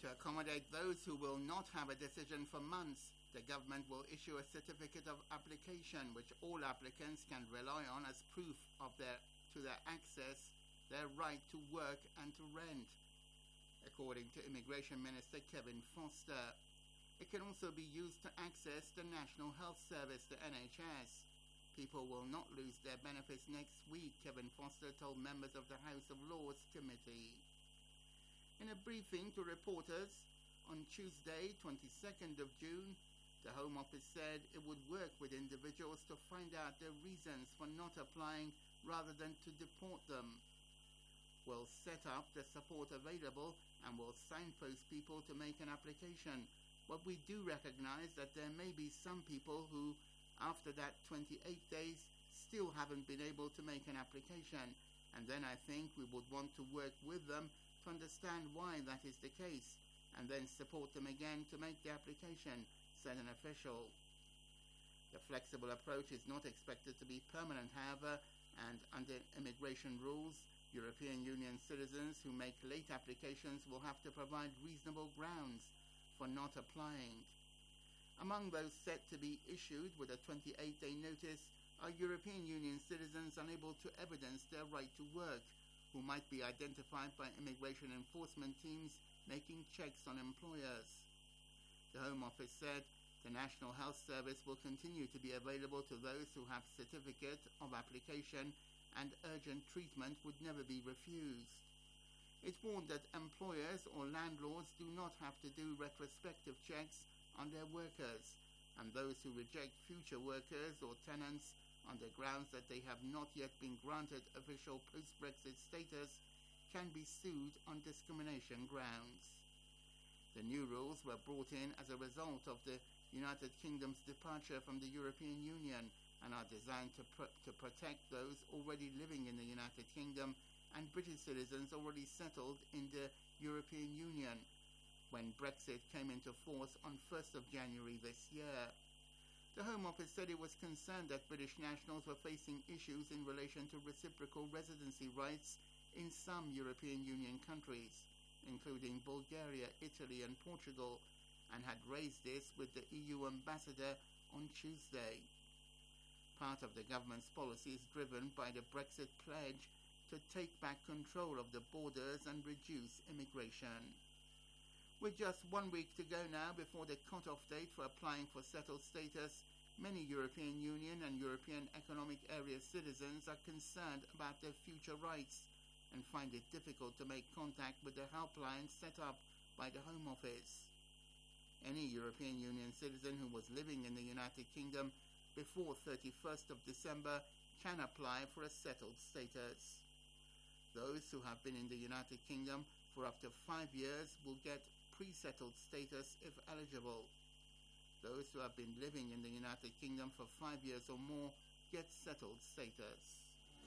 To accommodate those who will not have a decision for months, the government will issue a certificate of application which all applicants can rely on as proof of their access, their right to work and to rent, according to Immigration Minister Kevin Foster. It can also be used to access the National Health Service, the NHS. People will not lose their benefits next week, Kevin Foster told members of the House of Lords Committee. In a briefing to reporters on Tuesday, 22nd of June, the Home Office said it would work with individuals to find out their reasons for not applying rather than to deport them. We'll set up the support available and will signpost people to make an application. But we do recognize that there may be some people who, after that 28 days, still haven't been able to make an application. And then I think we would want to work with them to understand why that is the case, and then support them again to make the application, said an official. The flexible approach is not expected to be permanent, however, and under immigration rules, European Union citizens who make late applications will have to provide reasonable grounds for not applying. Among those set to be issued with a 28-day notice are European Union citizens unable to evidence their right to work, who might be identified by immigration enforcement teams making checks on employers. The Home Office said the National Health Service will continue to be available to those who have certificate of application, and urgent treatment would never be refused. It warned that employers or landlords do not have to do retrospective checks on their workers, and those who reject future workers or tenants on the grounds that they have not yet been granted official post-Brexit status can be sued on discrimination grounds. The new rules were brought in as a result of the United Kingdom's departure from the European Union and are designed to protect those already living in the United Kingdom and British citizens already settled in the European Union when Brexit came into force on 1st of January this year. The Home Office said it was concerned that British nationals were facing issues in relation to reciprocal residency rights in some European Union countries, including Bulgaria, Italy and Portugal, and had raised this with the EU ambassador on Tuesday. Part of the government's policy is driven by the Brexit pledge to take back control of the borders and reduce immigration. With just 1 week to go now before the cut-off date for applying for settled status, many European Union and European Economic Area citizens are concerned about their future rights and find it difficult to make contact with the helpline set up by the Home Office. Any European Union citizen who was living in the United Kingdom before 31st of December can apply for a settled status. Those who have been in the United Kingdom for up to 5 years will get pre-settled status if eligible. Those who have been living in the United Kingdom for 5 years or more get settled status.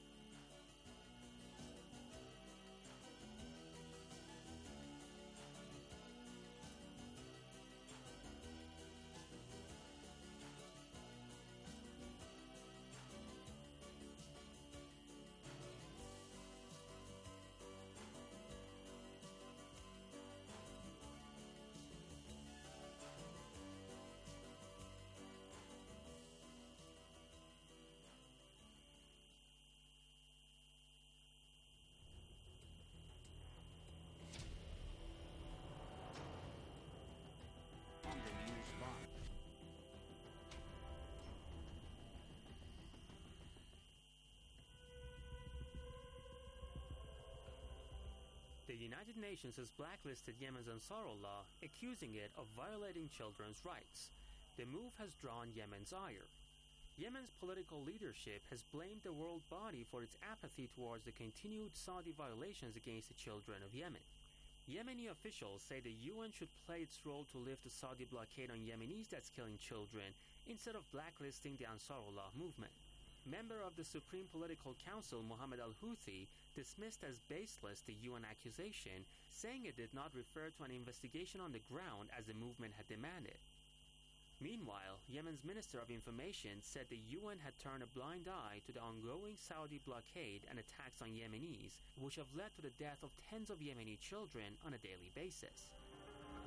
The United Nations has blacklisted Yemen's Ansarullah, accusing it of violating children's rights. The move has drawn Yemen's ire. Yemen's political leadership has blamed the world body for its apathy towards the continued Saudi violations against the children of Yemen. Yemeni officials say the UN should play its role to lift the Saudi blockade on Yemenis that's killing children, instead of blacklisting the Ansarullah movement. Member of the Supreme Political Council Mohammed al-Houthi dismissed as baseless the UN accusation, saying it did not refer to an investigation on the ground as the movement had demanded. Meanwhile, Yemen's Minister of Information said the UN had turned a blind eye to the ongoing Saudi blockade and attacks on Yemenis, which have led to the death of tens of Yemeni children on a daily basis.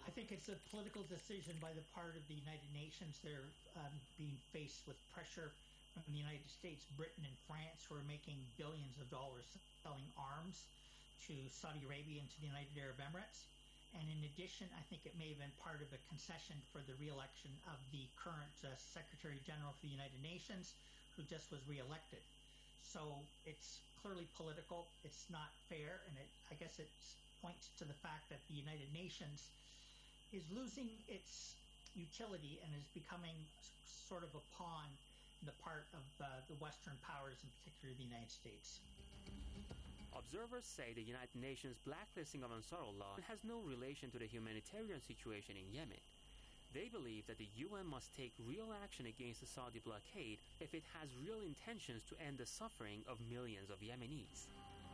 I think it's a political decision by the part of the United Nations. They're being faced with pressure from the United States, Britain, and France, who are making billions of dollars selling arms to Saudi Arabia and to the United Arab Emirates. And in addition, I think it may have been part of a concession for the re-election of the current Secretary General for the United Nations, who just was re-elected. So it's clearly political. It's not fair, and I guess it points to the fact that the United Nations is losing its utility and is becoming sort of a pawn in the part of the Western powers, in particular the United States. Observers say the United Nations blacklisting of Ansarullah has no relation to the humanitarian situation in Yemen. They believe that the UN must take real action against the Saudi blockade if it has real intentions to end the suffering of millions of Yemenis.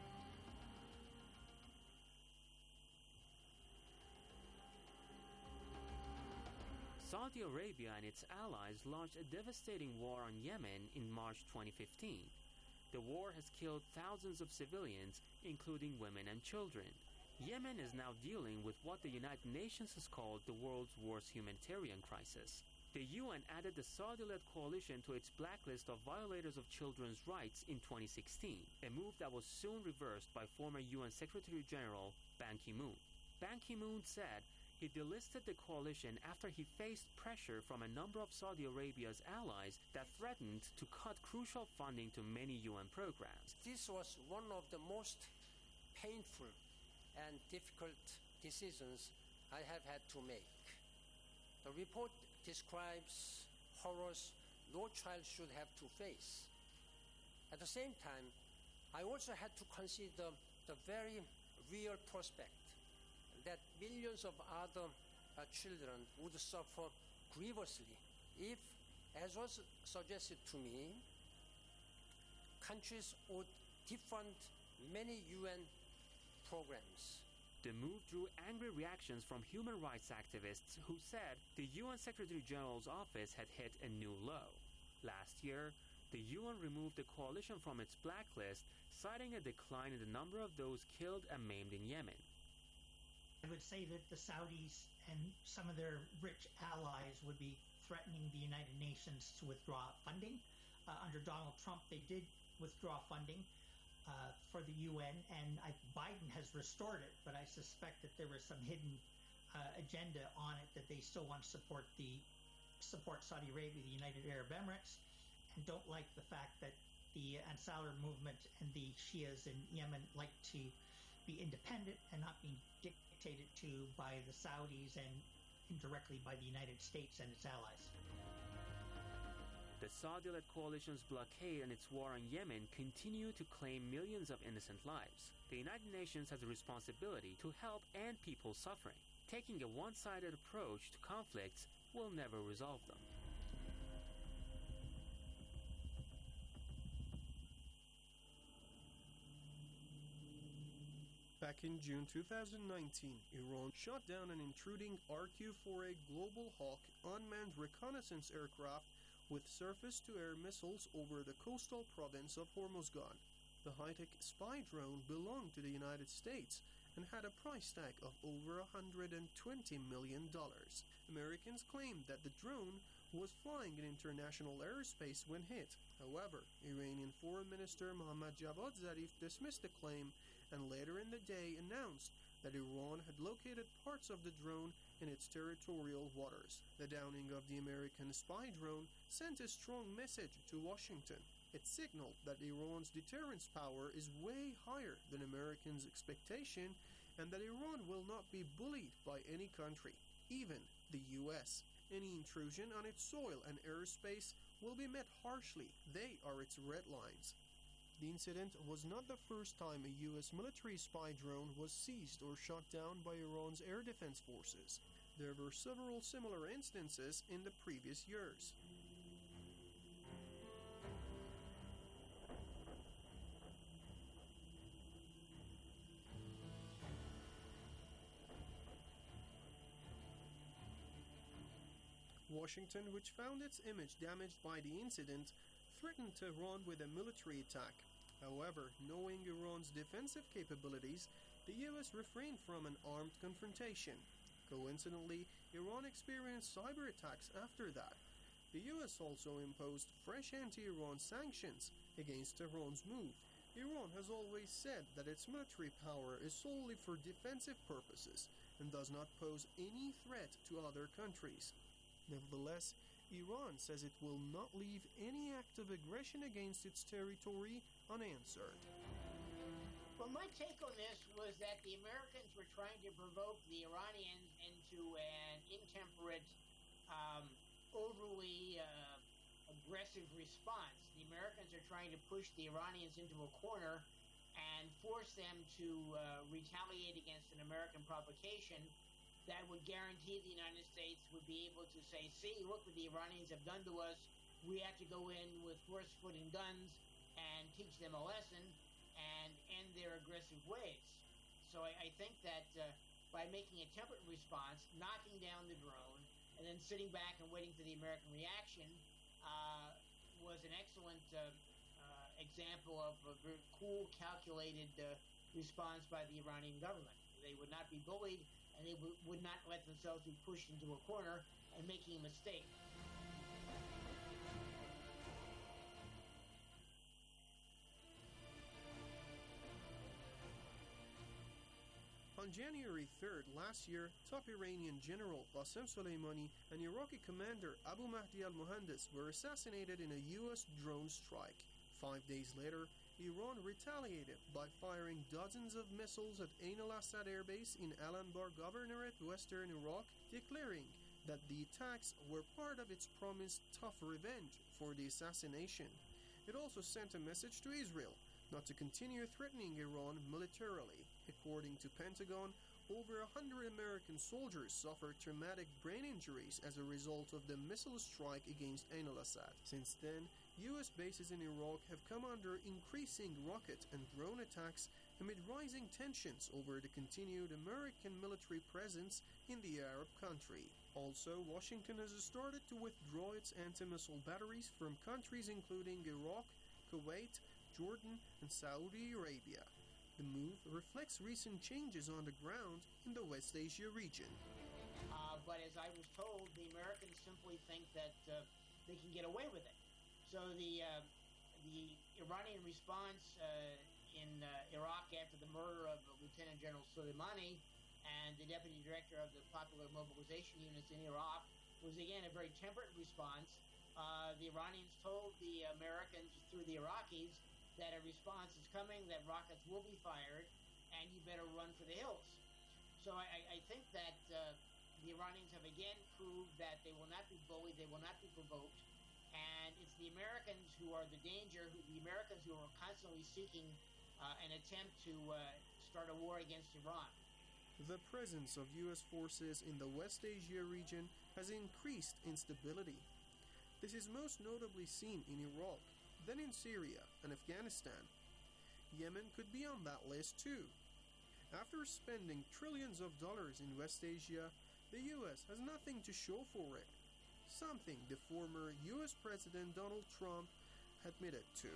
Saudi Arabia and its allies launched a devastating war on Yemen in March 2015. The war has killed thousands of civilians, including women and children. Yemen is now dealing with what the United Nations has called the world's worst humanitarian crisis. The UN added the Saudi-led coalition to its blacklist of violators of children's rights in 2016, a move that was soon reversed by former UN Secretary General Ban Ki-moon. Ban Ki-moon said he delisted the coalition after he faced pressure from a number of Saudi Arabia's allies that threatened to cut crucial funding to many UN programs. This was one of the most painful and difficult decisions I have had to make. The report describes horrors no child should have to face. At the same time, I also had to consider the very real prospect that millions of other children would suffer grievously if, as was suggested to me, countries would defund many UN programs. The move drew angry reactions from human rights activists who said the UN Secretary General's office had hit a new low. Last year, the UN removed the coalition from its blacklist, citing a decline in the number of those killed and maimed in Yemen. I would say that the Saudis and some of their rich allies would be threatening the United Nations to withdraw funding. Under Donald Trump, they did withdraw funding for the UN, and Biden has restored it, but I suspect that there was some hidden agenda on it, that they still want to support Saudi Arabia, the United Arab Emirates, and don't like the fact that the Ansar movement and the Shias in Yemen like to be independent and not being dictated to by the Saudis and indirectly by the United States and its allies. The Saudi-led coalition's blockade and its war on Yemen continue to claim millions of innocent lives. The United Nations has a responsibility to help end people's suffering. Taking a one-sided approach to conflicts will never resolve them. Back in June 2019, Iran shot down an intruding RQ-4A Global Hawk unmanned reconnaissance aircraft with surface-to-air missiles over the coastal province of Hormozgan. The high-tech spy drone belonged to the United States and had a price tag of over $120 million. Americans claimed that the drone was flying in international airspace when hit. However, Iranian Foreign Minister Mohammad Javad Zarif dismissed the claim and later in the day announced that Iran had located parts of the drone in its territorial waters. The downing of the American spy drone sent a strong message to Washington. It signaled that Iran's deterrence power is way higher than Americans' expectation and that Iran will not be bullied by any country, even the US. Any intrusion on its soil and airspace will be met harshly. They are its red lines. The incident was not the first time a U.S. military spy drone was seized or shot down by Iran's air defense forces. There were several similar instances in the previous years. Washington, which found its image damaged by the incident, threatened Tehran with a military attack. However, knowing Iran's defensive capabilities, the U.S. refrained from an armed confrontation. Coincidentally, Iran experienced cyber attacks after that. The US also imposed fresh anti-Iran sanctions against Tehran's move. Iran has always said that its military power is solely for defensive purposes and does not pose any threat to other countries. Nevertheless, Iran says it will not leave any act of aggression against its territory unanswered. Well, my take on this was that the Americans were trying to provoke the Iranians into an intemperate, overly aggressive response. The Americans are trying to push the Iranians into a corner and force them to retaliate against an American provocation that would guarantee the United States would be able to say, see, look what the Iranians have done to us. We have to go in with horse-foot and guns and teach them a lesson and end their aggressive ways. So I think that by making a temperate response, knocking down the drone, and then sitting back and waiting for the American reaction was an excellent example of a very cool, calculated response by the Iranian government. They would not be bullied, and they would not let themselves be pushed into a corner and making a mistake. On January 3rd last year, top Iranian General Qasem Soleimani and Iraqi commander Abu Mahdi al-Muhandis were assassinated in a U.S. drone strike. 5 days later, Iran retaliated by firing dozens of missiles at Ain al-Assad Air Base in Al-Anbar Governorate, western Iraq, declaring that the attacks were part of its promised tough revenge for the assassination. It also sent a message to Israel not to continue threatening Iran militarily. According to Pentagon, over 100 American soldiers suffered traumatic brain injuries as a result of the missile strike against Ain al-Assad. Since then, U.S. bases in Iraq have come under increasing rocket and drone attacks amid rising tensions over the continued American military presence in the Arab country. Also, Washington has started to withdraw its anti-missile batteries from countries including Iraq, Kuwait, Jordan, and Saudi Arabia. The move reflects recent changes on the ground in the West Asia region. But as I was told, the Americans simply think that they can get away with it. So the Iranian response in Iraq after the murder of Lieutenant General Soleimani and the deputy director of the Popular Mobilization Units in Iraq was again a very temperate response. The Iranians told the Americans through the Iraqis that a response is coming, that rockets will be fired, and you better run for the hills. So I think that the Iranians have again proved that they will not be bullied, they will not be provoked, and it's the Americans who are the danger, the Americans who are constantly seeking an attempt to start a war against Iran. The presence of U.S. forces in the West Asia region has increased instability. This is most notably seen in Iraq, then in Syria and Afghanistan. Yemen could be on that list too. After spending trillions of dollars in West Asia, the U.S. has nothing to show for it, something the former U.S. President Donald Trump admitted to.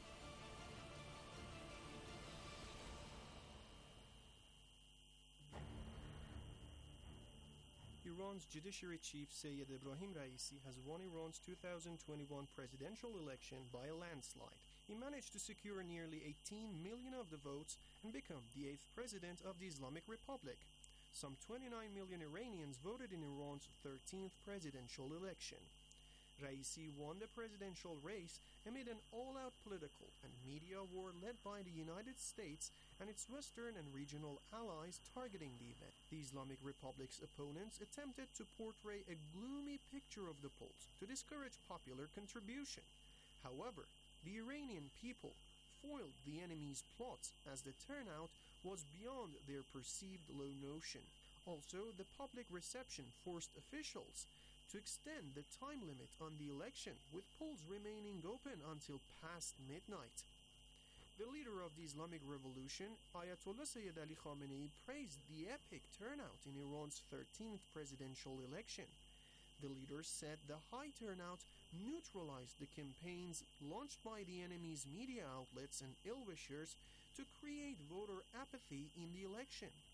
Iran's Judiciary Chief Sayyid Ebrahim Raisi has won Iran's 2021 presidential election by a landslide. He managed to secure nearly 18 million of the votes and become the 8th president of the Islamic Republic. Some 29 million Iranians voted in Iran's 13th presidential election. Raisi won the presidential race amid an all-out political and media war led by the United States and its Western and regional allies targeting the event. The Islamic Republic's opponents attempted to portray a gloomy picture of the polls to discourage popular contribution. However, the Iranian people foiled the enemy's plots as the turnout was beyond their perceived low notion. Also, the public reception forced officials to extend the time limit on the election, with polls remaining open until past midnight. The leader of the Islamic Revolution, Ayatollah Sayyid Ali Khamenei, praised the epic turnout in Iran's 13th presidential election. The leader said the high turnout neutralized the campaigns launched by the enemy's media outlets and ill-wishers to create voter apathy in the election.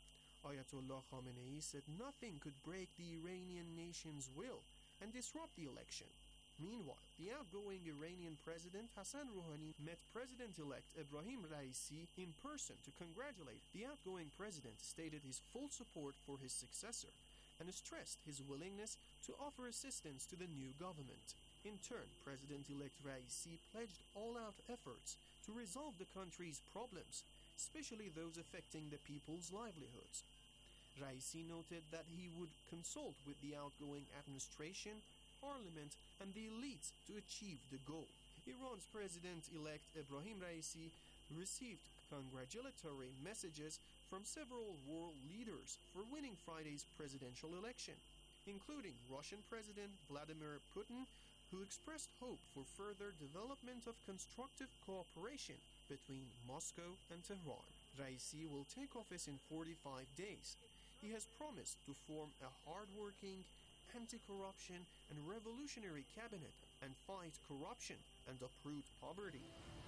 Ayatollah Khamenei said nothing could break the Iranian nation's will and disrupt the election. Meanwhile, the outgoing Iranian President Hassan Rouhani met President-elect Ebrahim Raisi in person to congratulate. The outgoing president stated his full support for his successor and stressed his willingness to offer assistance to the new government. In turn, President-elect Raisi pledged all-out efforts to resolve the country's problems, especially those affecting the people's livelihoods. Raisi noted that he would consult with the outgoing administration, parliament, and the elites to achieve the goal. Iran's President-elect Ebrahim Raisi received congratulatory messages from several world leaders for winning Friday's presidential election, including Russian President Vladimir Putin, who expressed hope for further development of constructive cooperation between Moscow and Tehran. Raisi will take office in 45 days. He has promised to form a hard-working, anti-corruption and revolutionary cabinet and fight corruption and uproot poverty.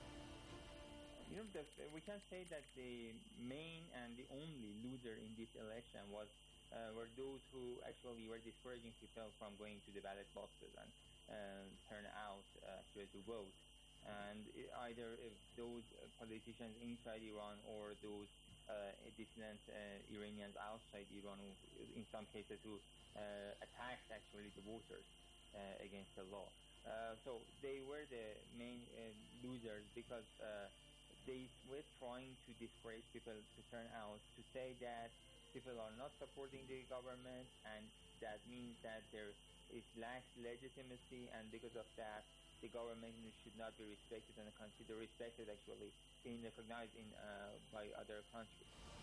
We can say that the main and the only loser in this election were those who actually were discouraging people from going to the ballot boxes and turn out to vote. And either if those politicians inside Iran or those dissident Iranians outside Iran, who, in some cases, who attacked actually the voters against the law. So they were the main losers because they were trying to discourage people to turn out, to say that people are not supporting the government, and that means that there is lacks legitimacy, and because of that, the government should not be respected and considered respected actually being recognized by other countries.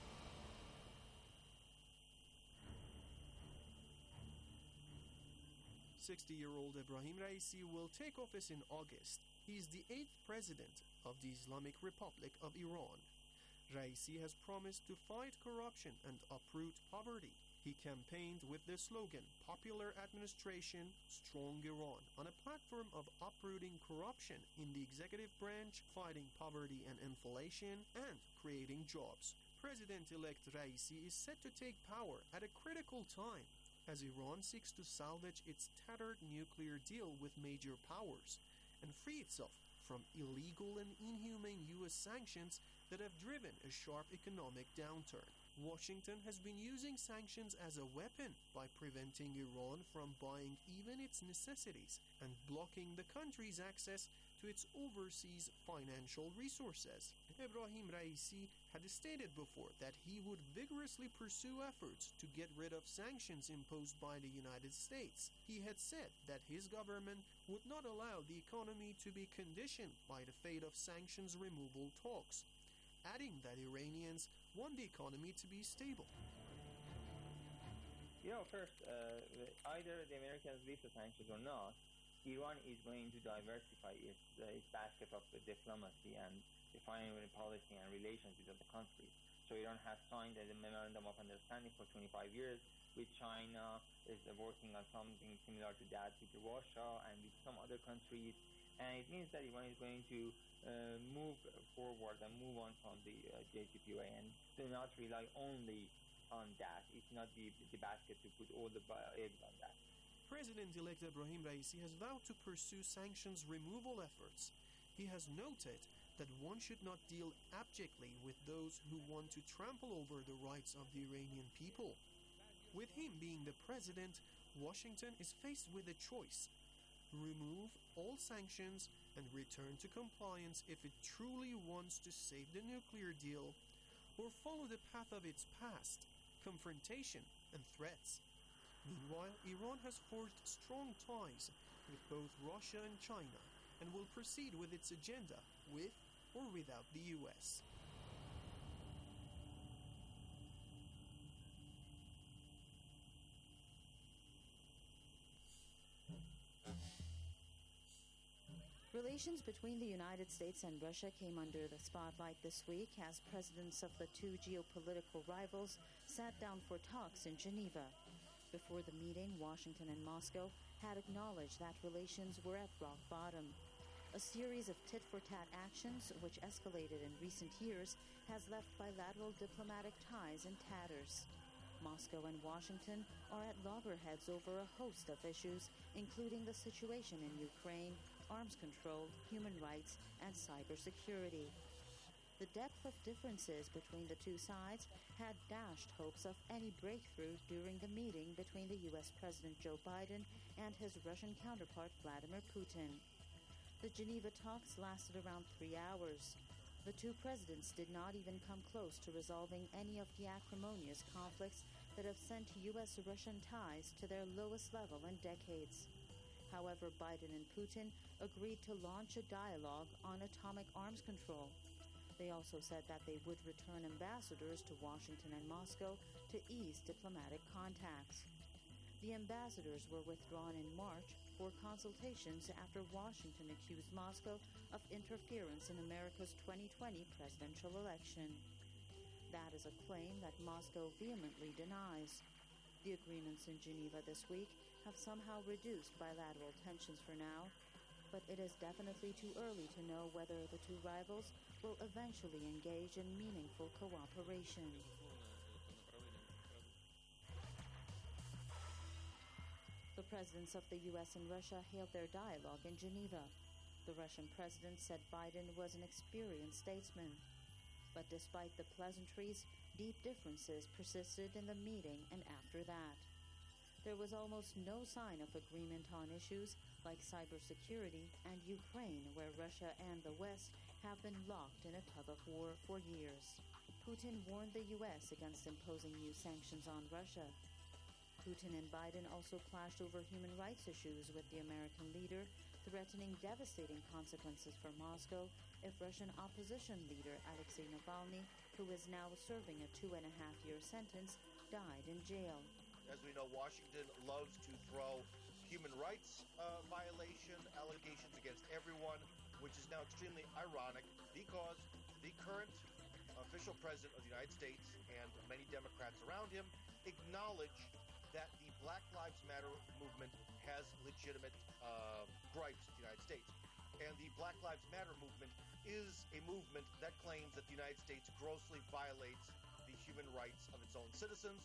"60-year-old Ebrahim Raisi will take office in August. He is the 8th president of the Islamic Republic of Iran. Raisi has promised to fight corruption and uproot poverty. He campaigned with the slogan "Popular Administration, Strong Iran" on a platform of uprooting corruption in the executive branch, fighting poverty and inflation, and creating jobs. President-elect Raisi is set to take power at a critical time as Iran seeks to salvage its tattered nuclear deal with major powers and free itself from illegal and inhumane U.S. sanctions that have driven a sharp economic downturn. Washington has been using sanctions as a weapon by preventing Iran from buying even its necessities and blocking the country's access to its overseas financial resources. Ebrahim Raisi had stated before that he would vigorously pursue efforts to get rid of sanctions imposed by the United States. He had said that his government would not allow the economy to be conditioned by the fate of sanctions removal talks, adding that Iranians want the economy to be stable. First, either the Americans lift the sanctions or not, Iran is going to diversify its basket of diplomacy and defining policy and relations with other countries. So Iran has signed a memorandum of understanding for 25 years with China, is working on something similar to that with Russia and with some other countries. And it means that Iran is going to move forward and move on from the JCPOA and do not rely only on that. It's not the basket to put all the eggs on that. President-elect Ebrahim Raisi has vowed to pursue sanctions removal efforts. He has noted that one should not deal abjectly with those who want to trample over the rights of the Iranian people. With him being the president, Washington is faced with a choice: remove all sanctions and return to compliance if it truly wants to save the nuclear deal, or follow the path of its past, confrontation and threats. Meanwhile, Iran has forged strong ties with both Russia and China and will proceed with its agenda with or without the U.S. Relations between the United States and Russia came under the spotlight this week as presidents of the two geopolitical rivals sat down for talks in Geneva. Before the meeting, Washington and Moscow had acknowledged that relations were at rock bottom. A series of tit-for-tat actions, which escalated in recent years, has left bilateral diplomatic ties in tatters. Moscow and Washington are at loggerheads over a host of issues, including the situation in Ukraine, arms control, human rights, and cybersecurity. The depth of differences between the two sides had dashed hopes of any breakthrough during the meeting between the U.S. President Joe Biden and his Russian counterpart Vladimir Putin. The Geneva talks lasted around 3 hours. The two presidents did not even come close to resolving any of the acrimonious conflicts that have sent U.S.-Russian ties to their lowest level in decades. However, Biden and Putin agreed to launch a dialogue on atomic arms control. They also said that they would return ambassadors to Washington and Moscow to ease diplomatic contacts. The ambassadors were withdrawn in March for consultations after Washington accused Moscow of interference in America's 2020 presidential election. That is a claim that Moscow vehemently denies. The agreements in Geneva this week have somehow reduced bilateral tensions for now, but it is definitely too early to know whether the two rivals will eventually engage in meaningful cooperation. The presidents of the U.S. and Russia hailed their dialogue in Geneva. The Russian president said Biden was an experienced statesman. But despite the pleasantries, deep differences persisted in the meeting and after that. There was almost no sign of agreement on issues like cybersecurity and Ukraine, where Russia and the West have been locked in a tug-of-war for years. Putin warned the U.S. against imposing new sanctions on Russia. Putin and Biden also clashed over human rights issues with the American leader, threatening devastating consequences for Moscow if Russian opposition leader Alexei Navalny, who is now serving a 2.5-year sentence, died in jail. As we know, Washington loves to throw human rights violation allegations against everyone, which is now extremely ironic because the current official president of the United States and many Democrats around him acknowledge that the Black Lives Matter movement has legitimate gripes with the United States. And the Black Lives Matter movement is a movement that claims that the United States grossly violates the human rights of its own citizens.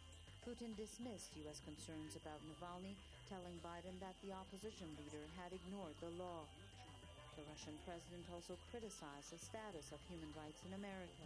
Putin dismissed U.S. concerns about Navalny, telling Biden that the opposition leader had ignored the law. The Russian president also criticized the status of human rights in America.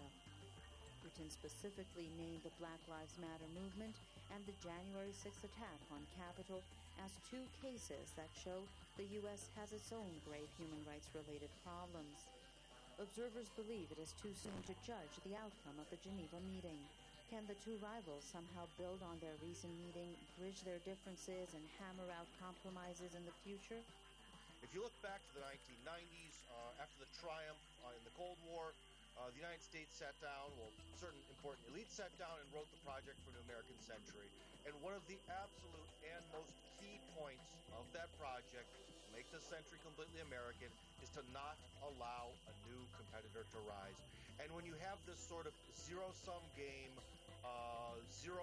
Putin specifically named the Black Lives Matter movement and the January 6th attack on Capitol as two cases that show the U.S. has its own grave human rights-related problems. Observers believe it is too soon to judge the outcome of the Geneva meeting. Can the two rivals somehow build on their recent meeting, bridge their differences, and hammer out compromises in the future? If you look back to the 1990s, after the triumph in the Cold War, the United States sat down, certain important elites sat down and wrote the Project for a New American Century. And one of the absolute and most key points of that project, to make this century completely American, is to not allow a new competitor to rise. And when you have this sort of zero-sum game, 0-1,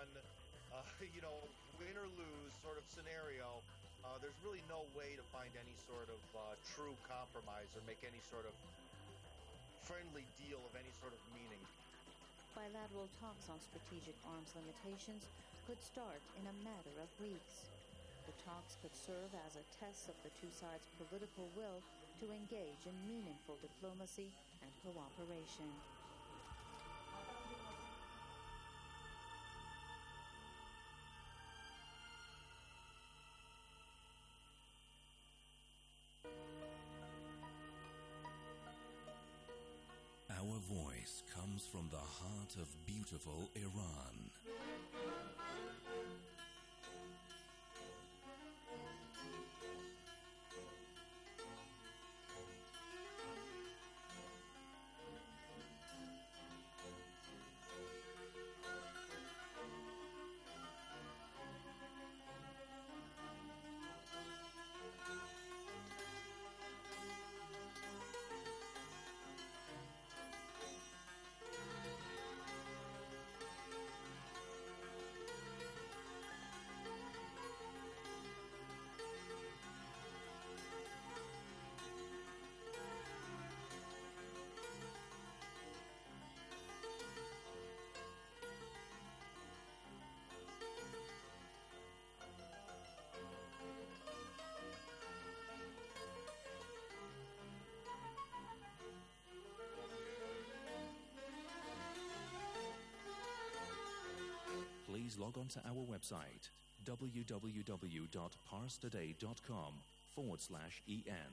win or lose sort of scenario, there's really no way to find any sort of true compromise or make any sort of friendly deal of any sort of meaning. Bilateral talks on strategic arms limitations could start in a matter of weeks. The talks could serve as a test of the two sides' political will to engage in meaningful diplomacy and cooperation. Our voice comes from the heart of beautiful Iran. please log on to our website www.parstoday.com/en.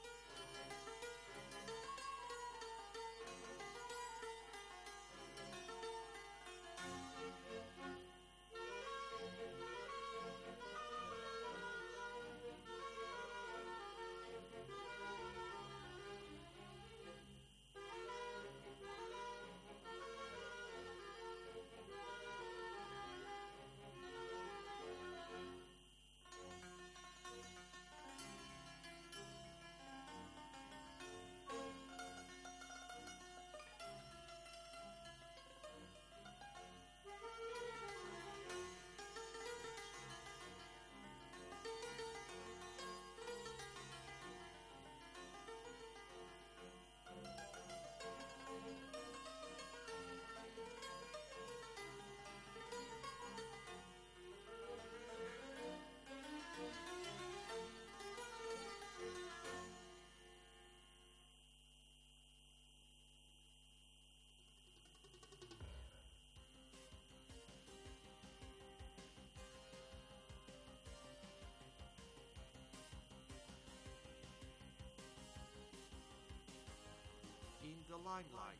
In the limelight.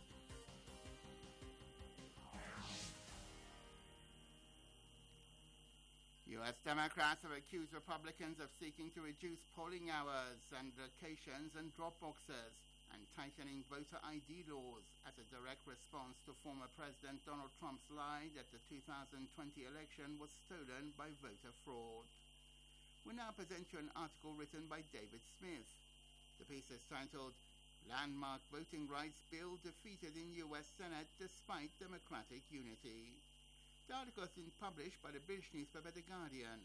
U.S. Democrats have accused Republicans of seeking to reduce polling hours and locations and drop boxes and tightening voter ID laws as a direct response to former President Donald Trump's lie that the 2020 election was stolen by voter fraud. We now present you an article written by David Smith. The piece is titled Landmark Voting Rights Bill Defeated in U.S. Senate Despite Democratic Unity. The article has been published by the British newspaper The Guardian.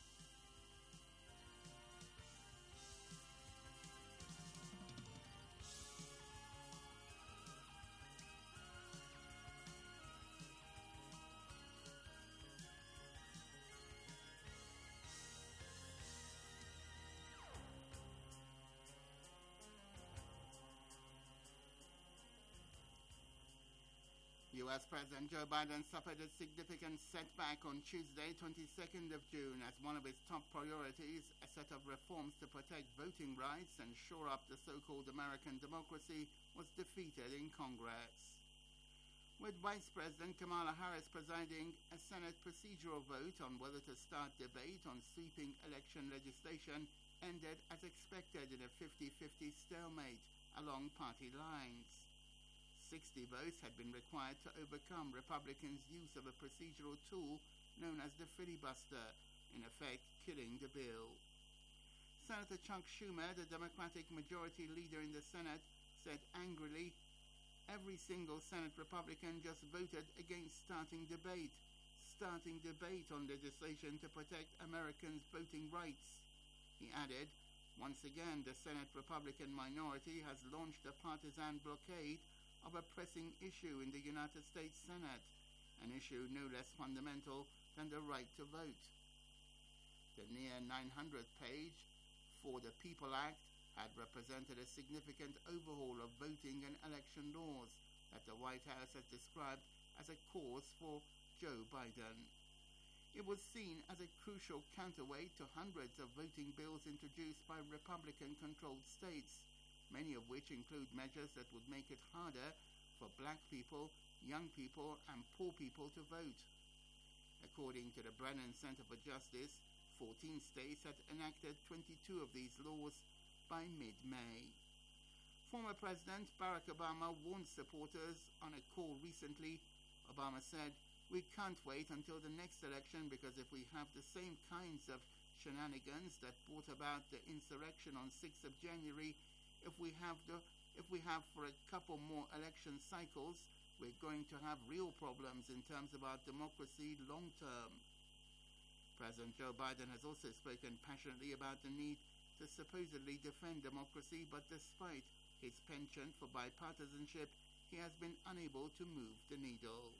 U.S. President Joe Biden suffered a significant setback on Tuesday, 22nd of June, as one of his top priorities, a set of reforms to protect voting rights and shore up the so-called American democracy, was defeated in Congress. With Vice President Kamala Harris presiding, a Senate procedural vote on whether to start debate on sweeping election legislation ended as expected in a 50-50 stalemate along party lines. 60 votes had been required to overcome Republicans' use of a procedural tool known as the filibuster, in effect killing the bill. Senator Chuck Schumer, the Democratic Majority Leader in the Senate, said angrily, "Every single Senate Republican just voted against starting debate on legislation to protect Americans' voting rights." He added, "Once again, the Senate Republican minority has launched a partisan blockade of a pressing issue in the United States Senate, an issue no less fundamental than the right to vote." The near 900-page For the People Act had represented a significant overhaul of voting and election laws that the White House has described as a cause for Joe Biden. It was seen as a crucial counterweight to hundreds of voting bills introduced by Republican-controlled states, many of which include measures that would make it harder for black people, young people, and poor people to vote. According to the Brennan Center for Justice, 14 states had enacted 22 of these laws by mid-May. Former President Barack Obama warned supporters on a call recently. Obama said, "We can't wait until the next election because if we have the same kinds of shenanigans that brought about the insurrection on 6th of January, if we have for a couple more election cycles, we're going to have real problems in terms of our democracy long term." President Joe Biden has also spoken passionately about the need to supposedly defend democracy, but despite his penchant for bipartisanship, he has been unable to move the needle.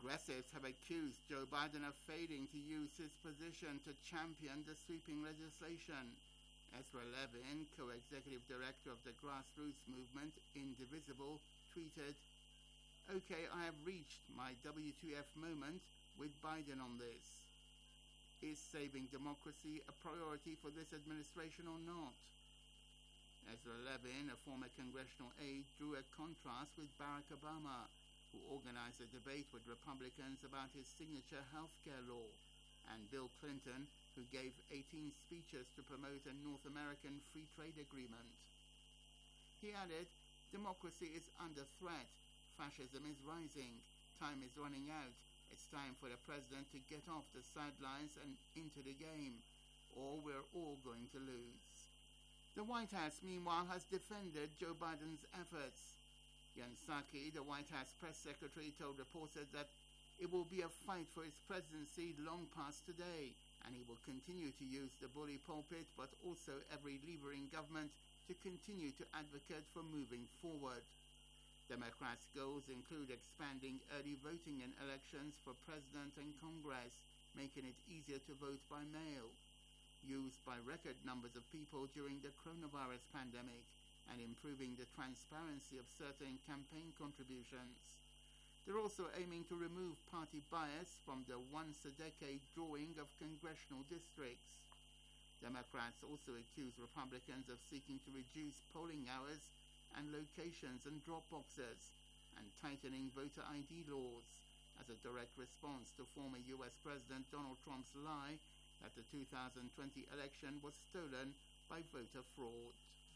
Progressives have accused Joe Biden of failing to use his position to champion the sweeping legislation. Ezra Levin, co-executive director of the grassroots movement Indivisible, tweeted, "Okay, I have reached my WTF moment with Biden on this. Is saving democracy a priority for this administration or not?" Ezra Levin, a former congressional aide, drew a contrast with Barack Obama, who organized a debate with Republicans about his signature health care law, and Bill Clinton, who gave 18 speeches to promote a North American free trade agreement. He added, "Democracy is under threat. Fascism is rising. Time is running out. It's time for the president to get off the sidelines and into the game, or we're all going to lose." The White House, meanwhile, has defended Joe Biden's efforts. Jen Psaki, the White House press secretary, told reporters that it will be a fight for his presidency long past today, and he will continue to use the bully pulpit, but also every lever in government, to continue to advocate for moving forward. Democrats' goals include expanding early voting in elections for president and Congress, making it easier to vote by mail, used by record numbers of people during the coronavirus pandemic, and improving the transparency of certain campaign contributions. They're also aiming to remove party bias from the once-a-decade drawing of congressional districts. Democrats also accuse Republicans of seeking to reduce polling hours and locations and drop boxes, and tightening voter ID laws as a direct response to former U.S. President Donald Trump's lie that the 2020 election was stolen by voter fraud.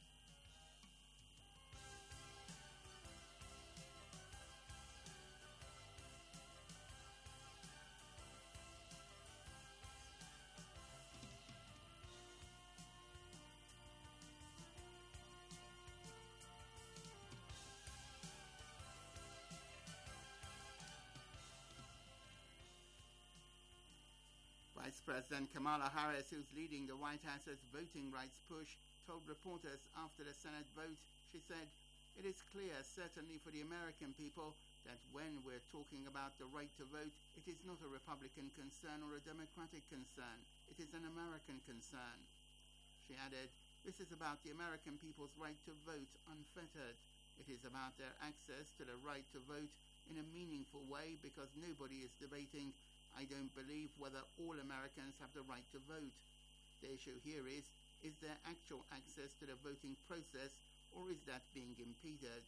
Vice President Kamala Harris, who's leading the White House's voting rights push, told reporters after the Senate vote, she said, "It is clear, certainly for the American people, that when we're talking about the right to vote, it is not a Republican concern or a Democratic concern. It is an American concern." She added, "This is about the American people's right to vote unfettered. It is about their access to the right to vote in a meaningful way, because nobody is debating, I don't believe, whether all Americans have the right to vote. The issue here is there actual access to the voting process, or is that being impeded?"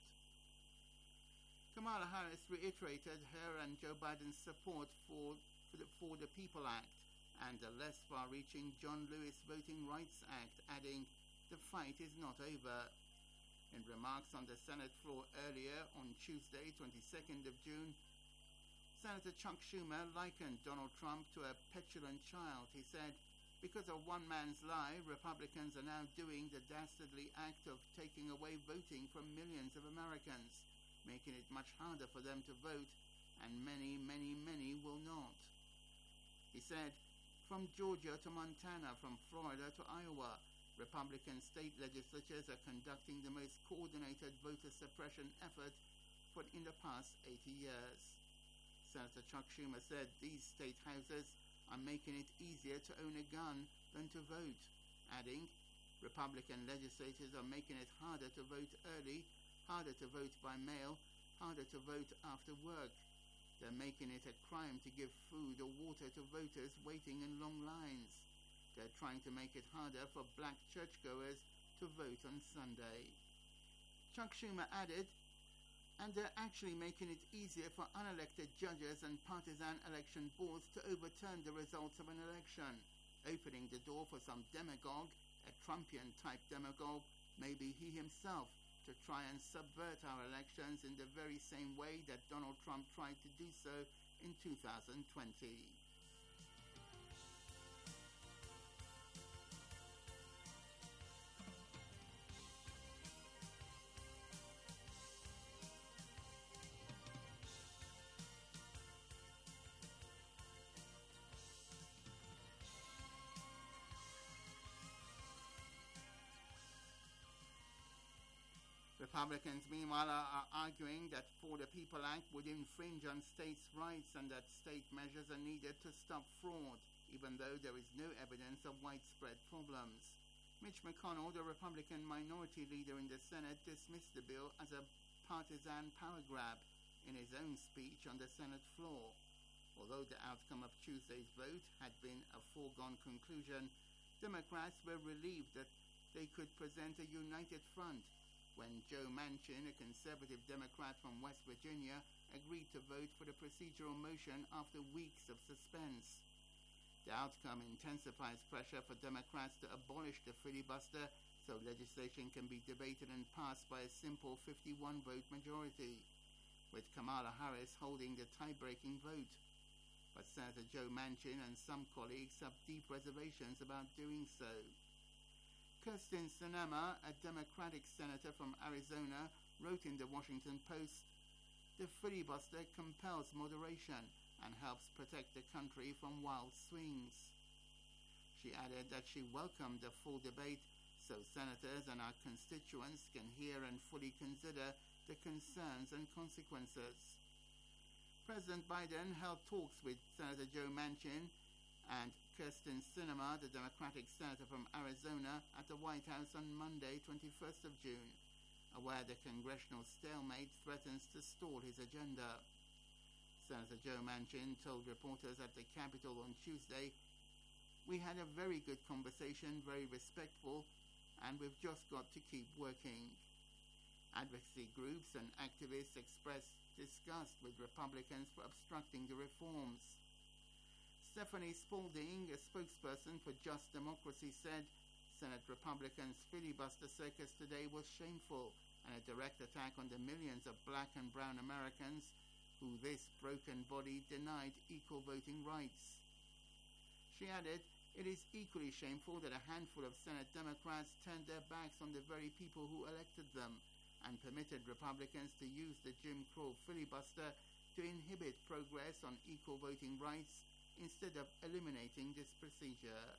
Kamala Harris reiterated her and Joe Biden's support for the People Act and the less far-reaching John Lewis Voting Rights Act, adding, "The fight is not over." In remarks on the Senate floor earlier on Tuesday, 22nd of June, Senator Chuck Schumer likened Donald Trump to a petulant child. He said, "Because of one man's lie, Republicans are now doing the dastardly act of taking away voting from millions of Americans, making it much harder for them to vote, and many, many, many will not." He said, "From Georgia to Montana, from Florida to Iowa, Republican state legislatures are conducting the most coordinated voter suppression effort in the past 80 years. Senator Chuck Schumer said these state houses are making it easier to own a gun than to vote, adding, "Republican legislators are making it harder to vote early, harder to vote by mail, harder to vote after work. They're making it a crime to give food or water to voters waiting in long lines. They're trying to make it harder for black churchgoers to vote on Sunday." Chuck Schumer added, "And they're actually making it easier for unelected judges and partisan election boards to overturn the results of an election, opening the door for some demagogue, a Trumpian-type demagogue, maybe he himself, to try and subvert our elections in the very same way that Donald Trump tried to do so in 2020. Republicans, meanwhile, are arguing that For the People Act would infringe on states' rights and that state measures are needed to stop fraud, even though there is no evidence of widespread problems. Mitch McConnell, the Republican minority leader in the Senate, dismissed the bill as a partisan power grab in his own speech on the Senate floor. Although the outcome of Tuesday's vote had been a foregone conclusion, Democrats were relieved that they could present a united front when Joe Manchin, a conservative Democrat from West Virginia, agreed to vote for the procedural motion after weeks of suspense. The outcome intensifies pressure for Democrats to abolish the filibuster so legislation can be debated and passed by a simple 51-vote majority, with Kamala Harris holding the tie-breaking vote. But Senator Joe Manchin and some colleagues have deep reservations about doing so. Kyrsten Sinema, a Democratic senator from Arizona, wrote in the Washington Post, "The filibuster compels moderation and helps protect the country from wild swings." She added that she welcomed the full debate so senators and our constituents can hear and fully consider the concerns and consequences. President Biden held talks with Senator Joe Manchin and Kyrsten Sinema, the Democratic senator from Arizona, at the White House on Monday, 21st of June, aware the congressional stalemate threatens to stall his agenda. Senator Joe Manchin told reporters at the Capitol on Tuesday, "We had a very good conversation, very respectful, and we've just got to keep working." Advocacy groups and activists expressed disgust with Republicans for obstructing the reforms. Stephanie Spalding, a spokesperson for Just Democracy, said Senate Republicans' filibuster circus today was shameful and a direct attack on the millions of black and brown Americans who this broken body denied equal voting rights. She added, "It is equally shameful that a handful of Senate Democrats turned their backs on the very people who elected them and permitted Republicans to use the Jim Crow filibuster to inhibit progress on equal voting rights instead of eliminating this procedure."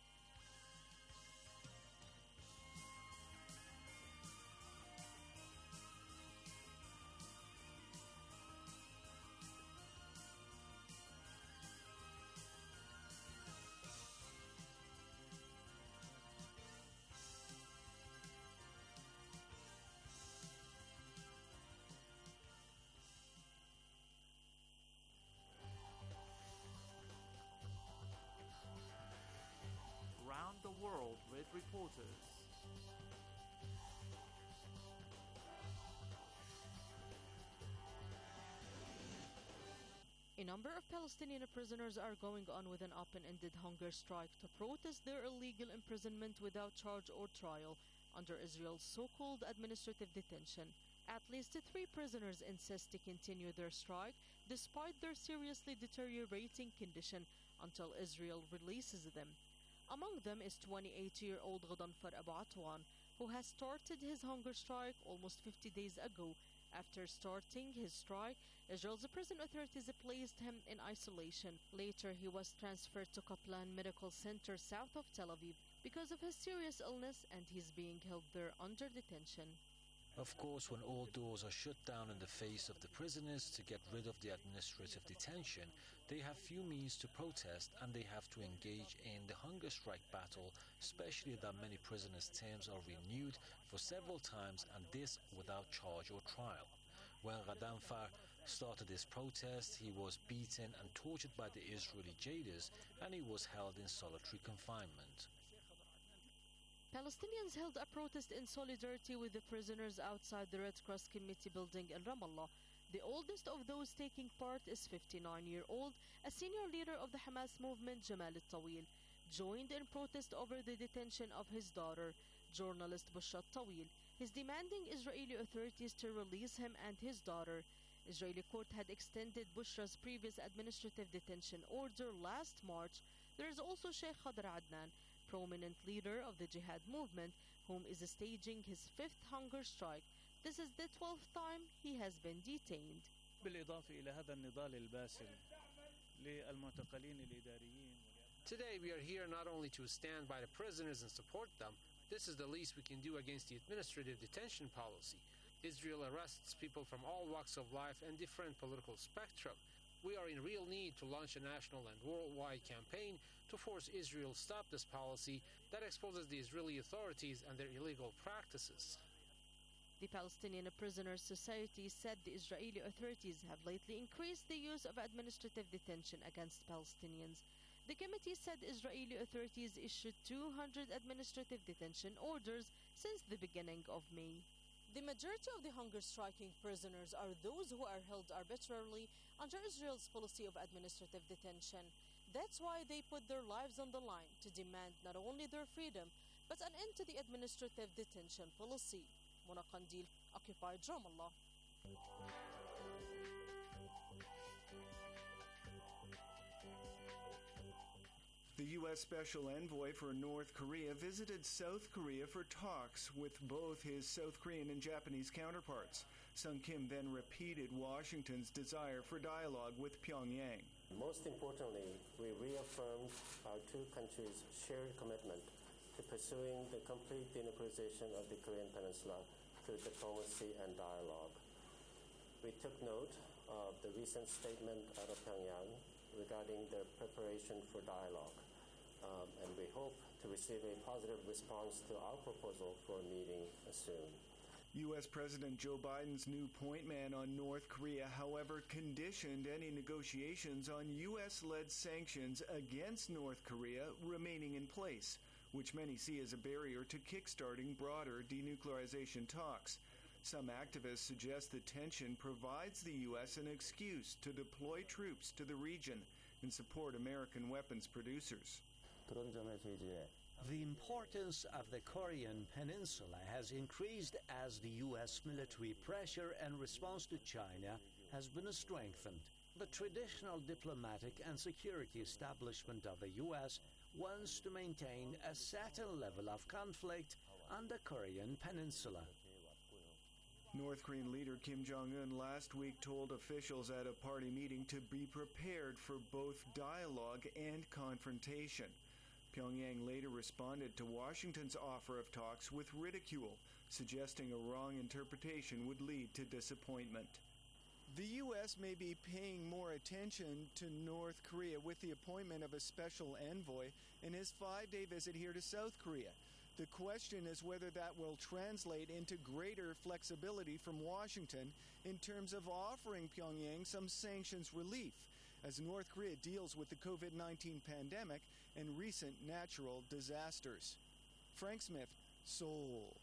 The world with reporters. A number of Palestinian prisoners are going on with an open-ended hunger strike to protest their illegal imprisonment without charge or trial under Israel's so-called administrative detention. At least 3 prisoners insist to continue their strike despite their seriously deteriorating condition until Israel releases them. Among them is 28-year-old Ghadanfar Abu Atwan, who has started his hunger strike almost 50 days ago. After starting his strike, Israel's prison authorities placed him in isolation. Later, he was transferred to Kaplan Medical Center south of Tel Aviv because of his serious illness, and he's being held there under detention. Of course, when all doors are shut down in the face of the prisoners to get rid of the administrative detention, they have few means to protest and they have to engage in the hunger strike battle, especially that many prisoners' terms are renewed for several times, and this without charge or trial. When Ghadanfar started his protest, he was beaten and tortured by the Israeli jailers, and he was held in solitary confinement. Palestinians held a protest in solidarity with the prisoners outside the Red Cross Committee building in Ramallah. The oldest of those taking part is 59-year-old, a senior leader of the Hamas movement, Jamal al-Tawil, joined in protest over the detention of his daughter, journalist Bushra al-Tawil. He's demanding Israeli authorities to release him and his daughter. Israeli court had extended Bushra's previous administrative detention order last March. There is also Sheikh Khadr Adnan, prominent leader of the Jihad movement, whom is staging his 5th hunger strike. This is the 12th time he has been detained. Today we are here not only to stand by the prisoners and support them. This is the least we can do against the administrative detention policy. Israel arrests people from all walks of life and different political spectrum. We are in real need to launch a national and worldwide campaign to force Israel to stop this policy that exposes the Israeli authorities and their illegal practices. The Palestinian Prisoners Society said the Israeli authorities have lately increased the use of administrative detention against Palestinians. The committee said Israeli authorities issued 200 administrative detention orders since the beginning of May. The majority of the hunger-striking prisoners are those who are held arbitrarily under Israel's policy of administrative detention. That's why they put their lives on the line to demand not only their freedom, but an end to the administrative detention policy. Mona Qandil, Occupied Ramallah. The U.S. Special Envoy for North Korea visited South Korea for talks with both his South Korean and Japanese counterparts. Sung Kim then repeated Washington's desire for dialogue with Pyongyang. Most importantly, we reaffirmed our two countries' shared commitment to pursuing the complete denuclearization of the Korean Peninsula through diplomacy and dialogue. We took note of the recent statement out of Pyongyang regarding their preparation for dialogue. And we hope to receive a positive response to our proposal for a meeting soon. U.S. President Joe Biden's new point man on North Korea, however, conditioned any negotiations on U.S.-led sanctions against North Korea remaining in place, which many see as a barrier to kickstarting broader denuclearization talks. Some activists suggest the tension provides the U.S. an excuse to deploy troops to the region and support American weapons producers. The importance of the Korean Peninsula has increased as the U.S. military pressure and response to China has been strengthened. The traditional diplomatic and security establishment of the U.S. wants to maintain a certain level of conflict on the Korean Peninsula. North Korean leader Kim Jong-un last week told officials at a party meeting to be prepared for both dialogue and confrontation. Pyongyang later responded to Washington's offer of talks with ridicule, suggesting a wrong interpretation would lead to disappointment. The U.S. may be paying more attention to North Korea with the appointment of a special envoy in his 5-day visit here to South Korea. The question is whether that will translate into greater flexibility from Washington in terms of offering Pyongyang some sanctions relief as North Korea deals with the COVID-19 pandemic and recent natural disasters. Frank Smith, Seoul.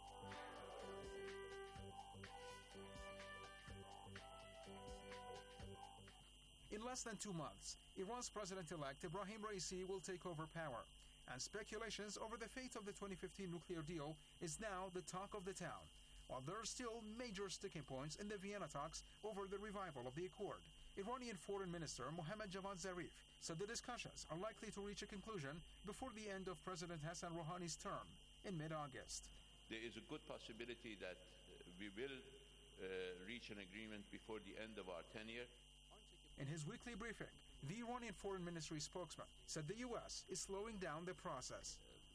In less than 2 months, Iran's president-elect Ebrahim Raisi will take over power, and speculations over the fate of the 2015 nuclear deal is now the talk of the town, while there are still major sticking points in the Vienna talks over the revival of the accord. Iranian Foreign Minister Mohammad Javad Zarif said the discussions are likely to reach a conclusion before the end of President Hassan Rouhani's term in mid-August. There is a good possibility that we will reach an agreement before the end of our tenure. In his weekly briefing, the Iranian Foreign Ministry spokesman said the U.S. is slowing down the process.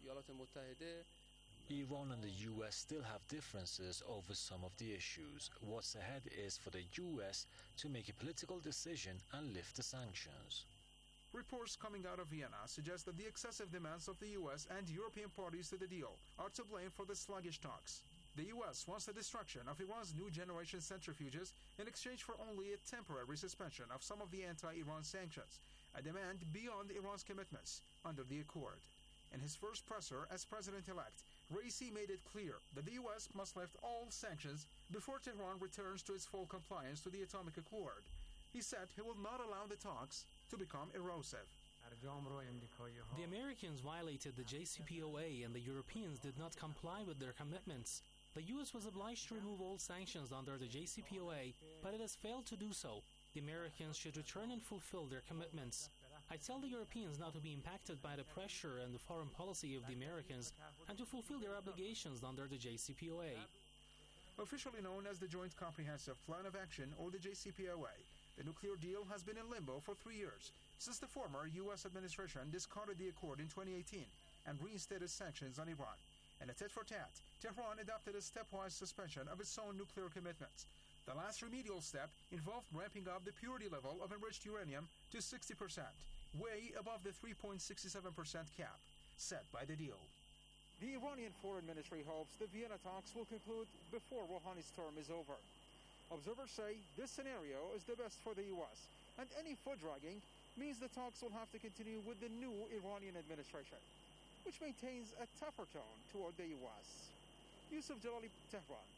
Iran and the U.S. still have differences over some of the issues. What's ahead is for the U.S. to make a political decision and lift the sanctions. Reports coming out of Vienna suggest that the excessive demands of the U.S. and European parties to the deal are to blame for the sluggish talks. The U.S. wants the destruction of Iran's new generation centrifuges in exchange for only a temporary suspension of some of the anti-Iran sanctions, a demand beyond Iran's commitments under the accord. In his first presser as president-elect, Raisi made it clear that the U.S. must lift all sanctions before Tehran returns to its full compliance to the atomic accord. He said he will not allow the talks to become erosive. The Americans violated the JCPOA and the Europeans did not comply with their commitments. The U.S. was obliged to remove all sanctions under the JCPOA, but it has failed to do so. The Americans should return and fulfill their commitments. I tell the Europeans not to be impacted by the pressure and the foreign policy of the Americans and to fulfill their obligations under the JCPOA. Officially known as the Joint Comprehensive Plan of Action, or the JCPOA, the nuclear deal has been in limbo for 3 years, since the former U.S. administration discarded the accord in 2018 and reinstated sanctions on Iran. In a tit-for-tat, Tehran adopted a stepwise suspension of its own nuclear commitments. The last remedial step involved ramping up the purity level of enriched uranium to 60%, way above the 3.67% cap set by the deal. The Iranian Foreign Ministry hopes the Vienna talks will conclude before Rouhani's term is over. Observers say this scenario is the best for the U.S., and any foot-dragging means the talks will have to continue with the new Iranian administration, which maintains a tougher tone toward the U.S. Yusuf Jalali, Tehran.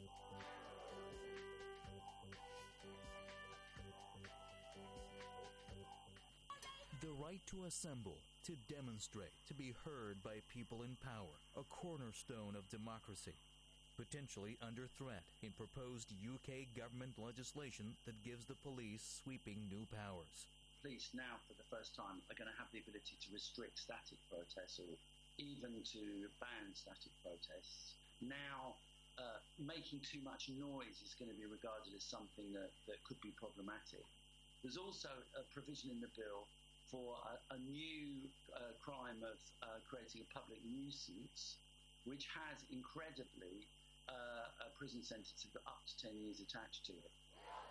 The right to assemble, to demonstrate, to be heard by people in power, a cornerstone of democracy, potentially under threat in proposed UK government legislation that gives the police sweeping new powers. Police now, for the first time, are going to have the ability to restrict static protests or even to ban static protests. Now, making too much noise is going to be regarded as something that could be problematic. There's also a provision in the bill for a new crime of creating a public nuisance, which has incredibly a prison sentence of up to 10 years attached to it.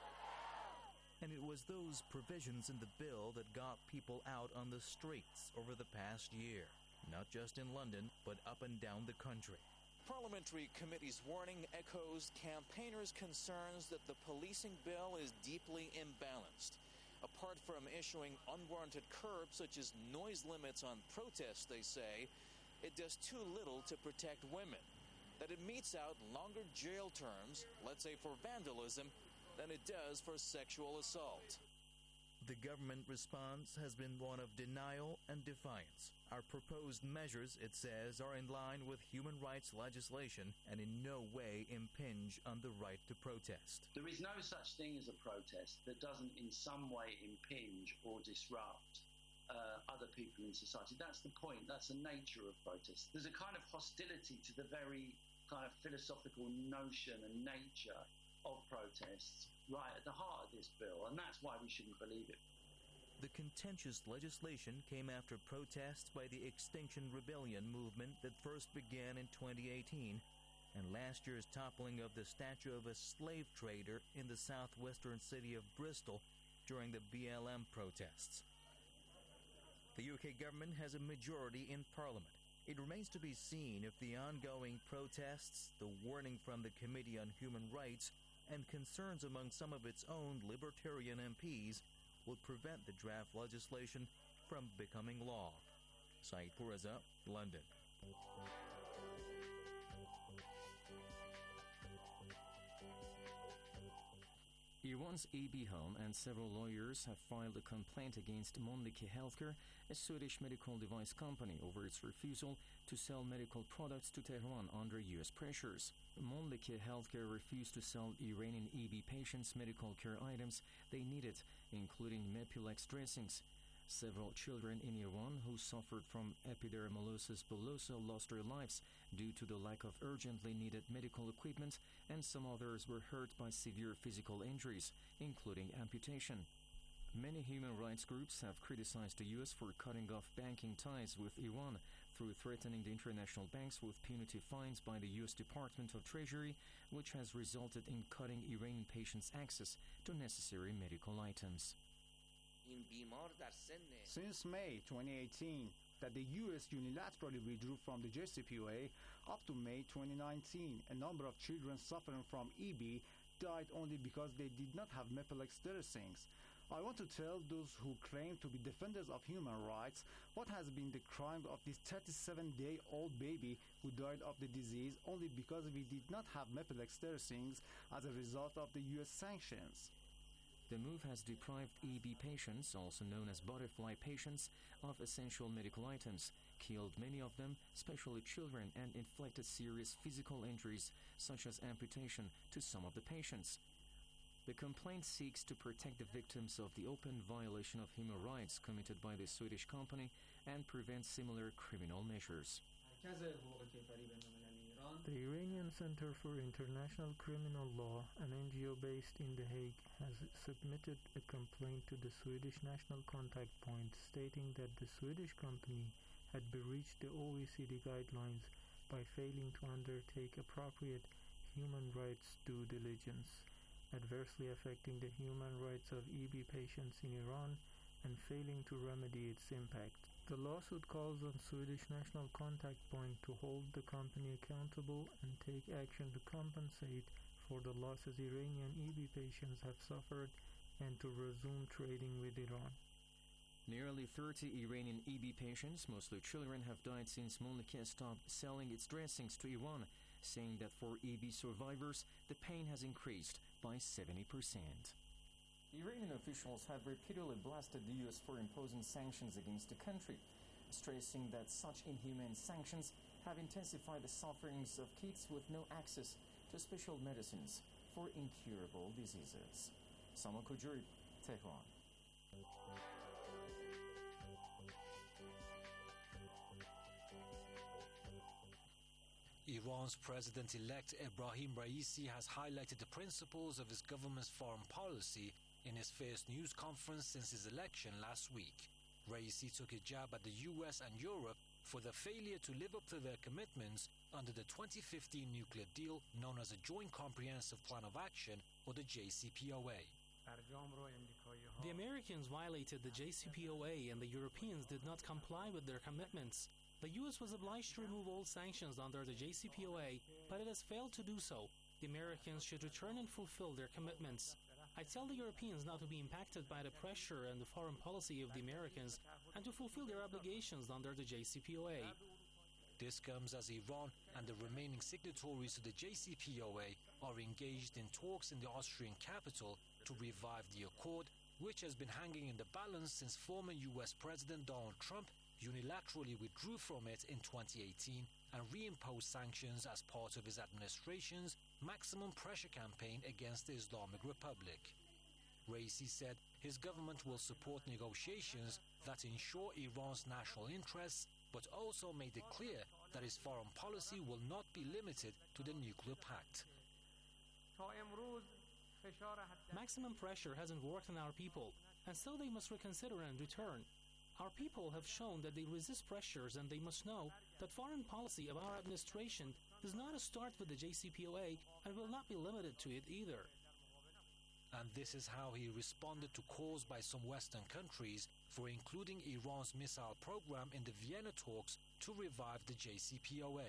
And it was those provisions in the bill that got people out on the streets over the past year, not just in London, but up and down the country. Parliamentary committee's warning echoes campaigners' concerns that the policing bill is deeply imbalanced. Apart from issuing unwarranted curbs such as noise limits on protests, they say, it does too little to protect women. That it metes out longer jail terms, let's say for vandalism, than it does for sexual assault. The government response has been one of denial and defiance. Our proposed measures, it says, are in line with human rights legislation and in no way impinge on the right to protest. There is no such thing as a protest that doesn't in some way impinge or disrupt other people in society. That's the point. That's the nature of protest. There's a kind of hostility to the very kind of philosophical notion and nature of protests right at the heart of this bill, and that's why we shouldn't believe it. The contentious legislation came after protests by the Extinction Rebellion movement that first began in 2018 and last year's toppling of the statue of a slave trader in the southwestern city of Bristol during the BLM protests. The UK government has a majority in Parliament. It remains to be seen if the ongoing protests, the warning from the Committee on Human Rights, and concerns among some of its own libertarian MPs will prevent the draft legislation from becoming law. Saeed Pourreza, London. Iran's AB Home and several lawyers have filed a complaint against Mölnlycke Healthcare, a Swedish medical device company, over its refusal to sell medical products to Tehran under U.S. pressures. Mölnlycke Healthcare refused to sell Iranian EB patients medical care items they needed, including Mepilex dressings. Several children in Iran who suffered from epidermolysis bullosa lost their lives due to the lack of urgently needed medical equipment, and some others were hurt by severe physical injuries, including amputation. Many human rights groups have criticized the U.S. for cutting off banking ties with Iran through threatening the international banks with punitive fines by the U.S. Department of Treasury, which has resulted in cutting Iranian patients' access to necessary medical items. Since May 2018, that the U.S. unilaterally withdrew from the JCPOA, up to May 2019, a number of children suffering from EB died only because they did not have Mepilex dressings. I want to tell those who claim to be defenders of human rights what has been the crime of this 37-day-old baby who died of the disease only because we did not have Mepilex dressings as a result of the U.S. sanctions. The move has deprived EB patients, also known as butterfly patients, of essential medical items, killed many of them, especially children, and inflicted serious physical injuries, such as amputation, to some of the patients. The complaint seeks to protect the victims of the open violation of human rights committed by the Swedish company and prevent similar criminal measures. The Iranian Center for International Criminal Law, an NGO based in The Hague, has submitted a complaint to the Swedish National Contact Point stating that the Swedish company had breached the OECD guidelines by failing to undertake appropriate human rights due diligence, adversely affecting the human rights of EB patients in Iran and failing to remedy its impact. The lawsuit calls on Swedish National Contact Point to hold the company accountable and take action to compensate for the losses Iranian EB patients have suffered and to resume trading with Iran. Nearly 30 Iranian EB patients, mostly children, have died since Mölnlycke stopped selling its dressings to Iran, saying that for EB survivors, the pain has increased by 70%. Iranian officials have repeatedly blasted the U.S. for imposing sanctions against the country, stressing that such inhumane sanctions have intensified the sufferings of kids with no access to special medicines for incurable diseases. Samal Kujuri, Tehran. Iran's President-elect Ebrahim Raisi has highlighted the principles of his government's foreign policy in his first news conference since his election last week. Raisi took a jab at the US and Europe for their failure to live up to their commitments under the 2015 nuclear deal known as a Joint Comprehensive Plan of Action, or the JCPOA. The Americans violated the JCPOA and the Europeans did not comply with their commitments. The US was obliged to remove all sanctions under the JCPOA, but it has failed to do so. The Americans should return and fulfill their commitments. I tell the Europeans not to be impacted by the pressure and the foreign policy of the Americans and to fulfill their obligations under the JCPOA. This comes as Iran and the remaining signatories to the JCPOA are engaged in talks in the Austrian capital to revive the accord, which has been hanging in the balance since former US President Donald Trump unilaterally withdrew from it in 2018 and reimposed sanctions as part of his administration's maximum pressure campaign against the Islamic Republic. Raisi said his government will support negotiations that ensure Iran's national interests, but also made it clear that his foreign policy will not be limited to the nuclear pact. Maximum pressure hasn't worked on our people, and so they must reconsider and return. Our people have shown that they resist pressures, and they must know that foreign policy of our administration does not start with the JCPOA and will not be limited to it either. And this is how he responded to calls by some Western countries for including Iran's missile program in the Vienna talks to revive the JCPOA.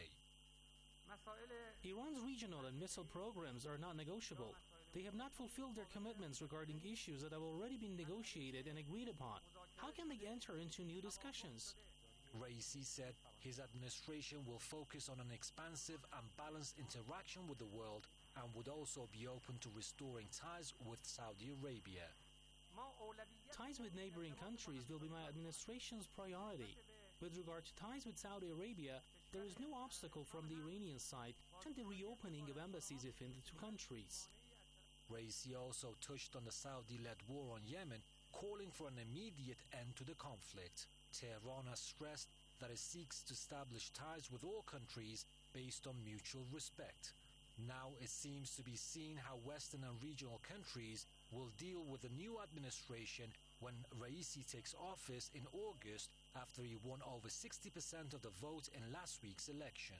Iran's regional and missile programs are not negotiable. They have not fulfilled their commitments regarding issues that have already been negotiated and agreed upon. How can they enter into new discussions? Raisi said his administration will focus on an expansive and balanced interaction with the world and would also be open to restoring ties with Saudi Arabia. Ties with neighboring countries will be my administration's priority. With regard to ties with Saudi Arabia, there is no obstacle from the Iranian side to the reopening of embassies within the two countries. Raisi also touched on the Saudi-led war on Yemen, calling for an immediate end to the conflict. Tehran has stressed that it seeks to establish ties with all countries based on mutual respect. Now it seems to be seen how Western and regional countries will deal with the new administration when Raisi takes office in August after he won over 60% of the vote in last week's election.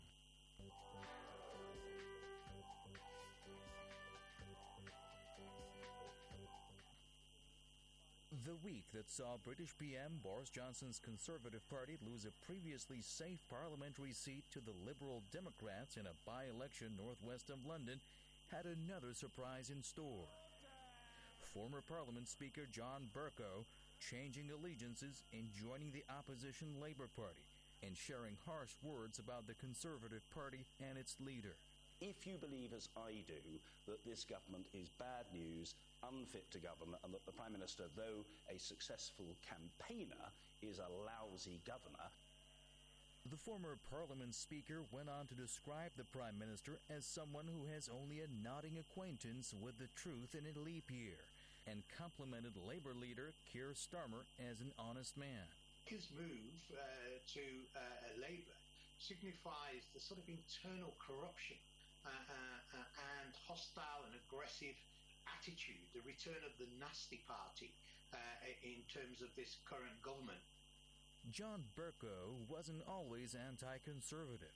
The week that saw British PM Boris Johnson's Conservative Party lose a previously safe parliamentary seat to the Liberal Democrats in a by-election northwest of London had another surprise in store. Former Parliament Speaker John Bercow changing allegiances and joining the opposition Labour Party and sharing harsh words about the Conservative Party and its leader. If you believe, as I do, that this government is bad news, unfit to govern, and that the Prime Minister, though a successful campaigner, is a lousy governor. The former Parliament Speaker went on to describe the Prime Minister as someone who has only a nodding acquaintance with the truth in a leap year, and complimented Labour leader Keir Starmer as an honest man. His move to Labour signifies the sort of internal corruption and hostile and aggressive attitude, the return of the nasty party in terms of this current government. John Bercow wasn't always anti-conservative.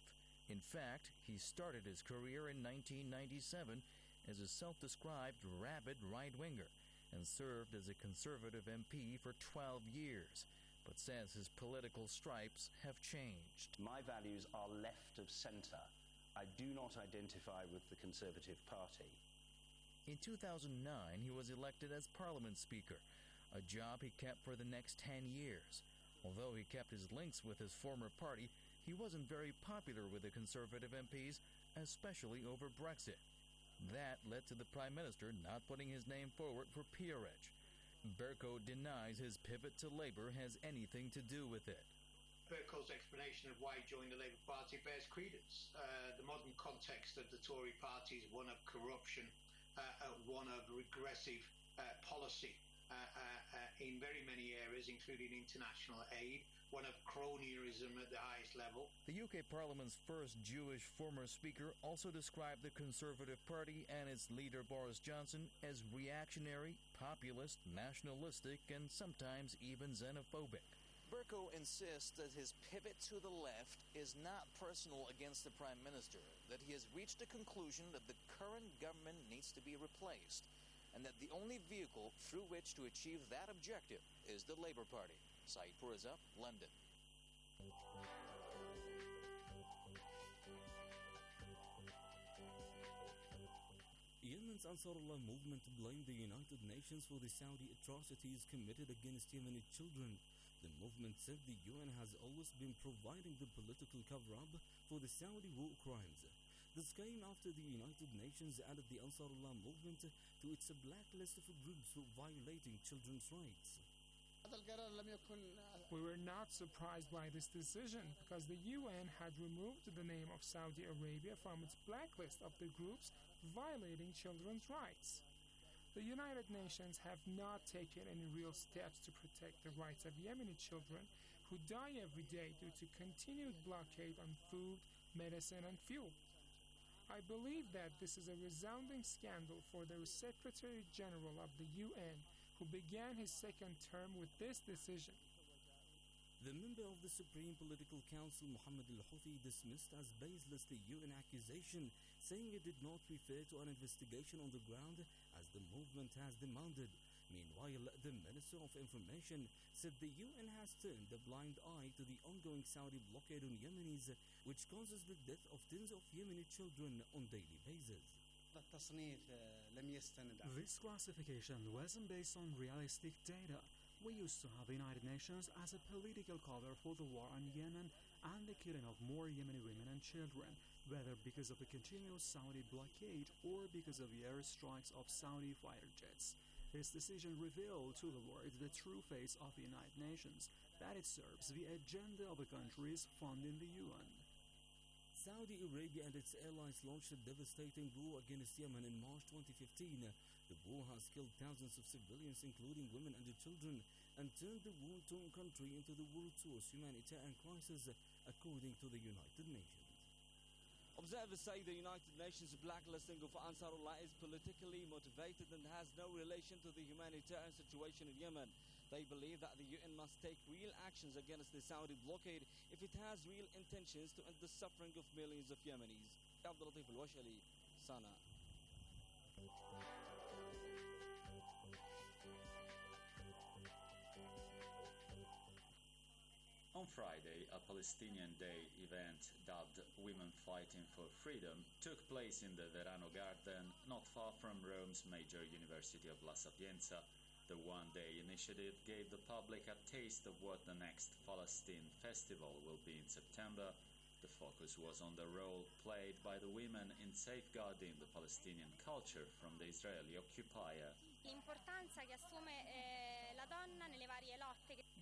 In fact, he started his career in 1997 as a self-described rabid right-winger and served as a Conservative MP for 12 years, but says his political stripes have changed. My values are left of centre. I do not identify with the Conservative Party. In 2009, he was elected as Parliament Speaker, a job he kept for the next 10 years. Although he kept his links with his former party, he wasn't very popular with the Conservative MPs, especially over Brexit. That led to the Prime Minister not putting his name forward for peerage. Bercow denies his pivot to Labour has anything to do with it. Bercow's explanation of why he joined the Labour Party bears credence. The modern context of the Tory party is one of corruption, one of regressive policy in very many areas, including international aid, one of cronyism at the highest level. The UK Parliament's first Jewish former speaker also described the Conservative Party and its leader Boris Johnson as reactionary, populist, nationalistic, and sometimes even xenophobic. Bercow insists that his pivot to the left is not personal against the Prime Minister, that he has reached a conclusion that the current government needs to be replaced, and that the only vehicle through which to achieve that objective is the Labour Party. Saeed Puriza, London. Yemen's Ansarullah movement blamed the United Nations for the Saudi atrocities committed against Yemeni children. The movement said the UN has always been providing the political cover-up for the Saudi war crimes. This came after the United Nations added the Ansarullah movement to its blacklist of groups for violating children's rights. We were not surprised by this decision because the UN had removed the name of Saudi Arabia from its blacklist of the groups violating children's rights. The United Nations have not taken any real steps to protect the rights of Yemeni children who die every day due to continued blockade on food, medicine, and fuel. I believe that this is a resounding scandal for the Secretary General of the UN, who began his second term with this decision. The member of the Supreme Political Council, Mohammed al-Houthi, dismissed as baseless the UN accusation, saying it did not refer to an investigation on the ground as the movement has demanded. Meanwhile, the Minister of Information said the UN has turned a blind eye to the ongoing Saudi blockade on Yemenis, which causes the death of tens of Yemeni children on a daily basis. This classification wasn't based on realistic data. We used to have the United Nations as a political cover for the war on Yemen and the killing of more Yemeni women and children, whether because of the continuous Saudi blockade or because of the airstrikes of Saudi fighter jets. This decision revealed to the world the true face of the United Nations, that it serves the agenda of the countries funding the UN. Saudi Arabia and its allies launched a devastating war against Yemen in March 2015. The war has killed thousands of civilians, including women and children, and turned the war-torn country into the world's worst humanitarian crisis, according to the United Nations. Observers say the United Nations blacklisting of Ansarullah is politically motivated and has no relation to the humanitarian situation in Yemen. They believe that the UN must take real actions against the Saudi blockade if it has real intentions to end the suffering of millions of Yemenis. Abdul Latif Al-Washali, Sana. On Friday, a Palestinian Day event dubbed Women Fighting for Freedom took place in the Verano Garden, not far from Rome's major university of La Sapienza. The one-day initiative gave the public a taste of what the next Palestine Festival will be in September. The focus was on the role played by the women in safeguarding the Palestinian culture from the Israeli occupier.